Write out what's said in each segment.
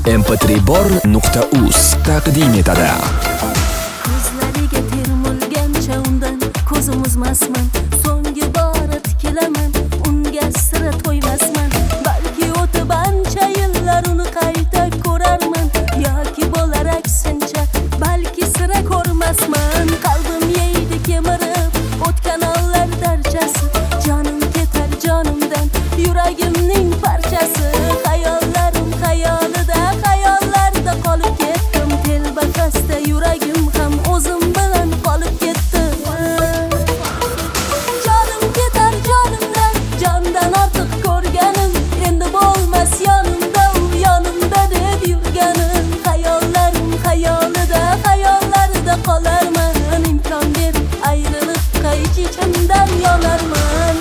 mp3bor.uz taqdim etadi. Ko'zlariga termulgancha undan ko'zimiz masman, so'nggi bora tikilaman, unga sira to'ymasman. Balki o'tib ancha yillar uni qayta ko'rarman, yoki bo'lar aksincha, balki sira ko'rmasman. Qalbim yeydi kemirib o'tgan onlar darchasi, jonim ketar jonimdan, yuragimning parchasi. Hayollarim xayollarda qolib ketdim, telbafasda yuragim ham o'zim bilan qolib ketdi. Jonim ketar jonimdan, jondan ortiq ko'rganim, endi bo'lmas yonimda, u yonimda deb yurganim. Hayollarim xayollarda qolarman, imkon ber ayriliqqa ich-ichimdan yonarman.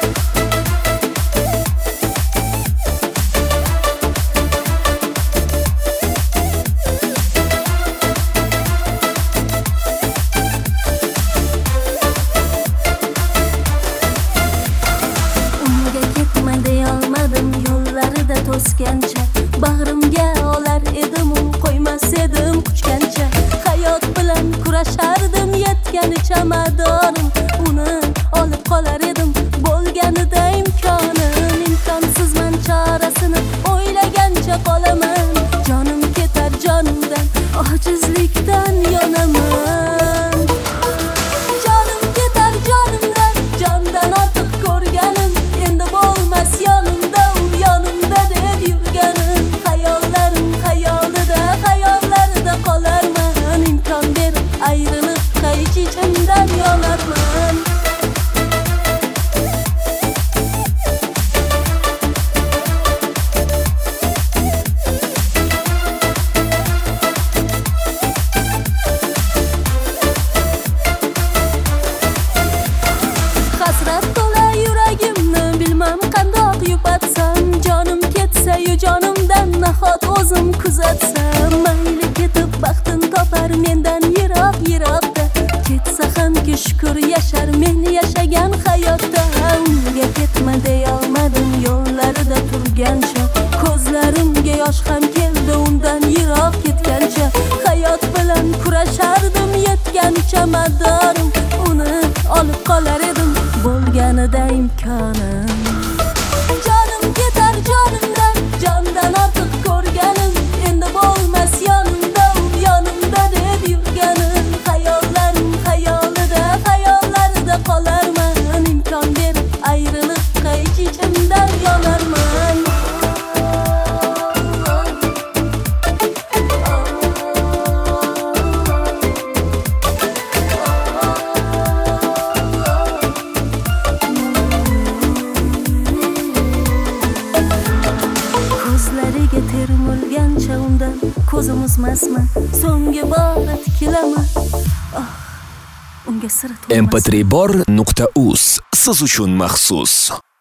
Yo'llarida to'sgancha, bag'rimga olar edim, u qo'ymas edim quchgancha. Hayot bilan kurashardim, yetganicha madorim, uni olib qolar edim, bo'lganida imkonim. Imkonsizman, chorasini o'ylagancha qolaman. Jonim ketar jonimdan, ojizlikdan yonaman. Jonim ketar jonimdan, jondan ortiq ko'rganim, endi bo'lmas yonimda, u yonimda deb yurganim. Hayollarim xayollarda qolarman, imkon ber ayriliqqa ich-ichimdan yonarman. Hasrat to'la yuragimni bilmam qandoq yupatsam, jonim ketsa-yu jonimdan nahot o'zim kuzatsam. Mayli ketib baxtin topar mendan yiroq-yiroqda, ketsa hamki shukr yashar men yashagan hayotda. Unga ketma deyolmadim yo'llarida turgancha, ko'zlarimga yosh ham keldi undan yiroq ketgancha. Hayot bilan kurashardim, yetgancha madorim, uni olib qolar edim, bo'lganida imkonim. Jonim ketar jonimdan, jondan ortiq ko'rganim, endi bo'lmas yonimda, u yonimda deb yurganim. Hayollarim xayollarda qolarman, imkon ber ayriliqqa ich-ichimdan yonarman. Ko'zlariga termulgancha undan ko'zimiz masman, so'nggi bora tikilaman. Unga sira to'ymasman. mp3bor.uz siz uchun maxsus.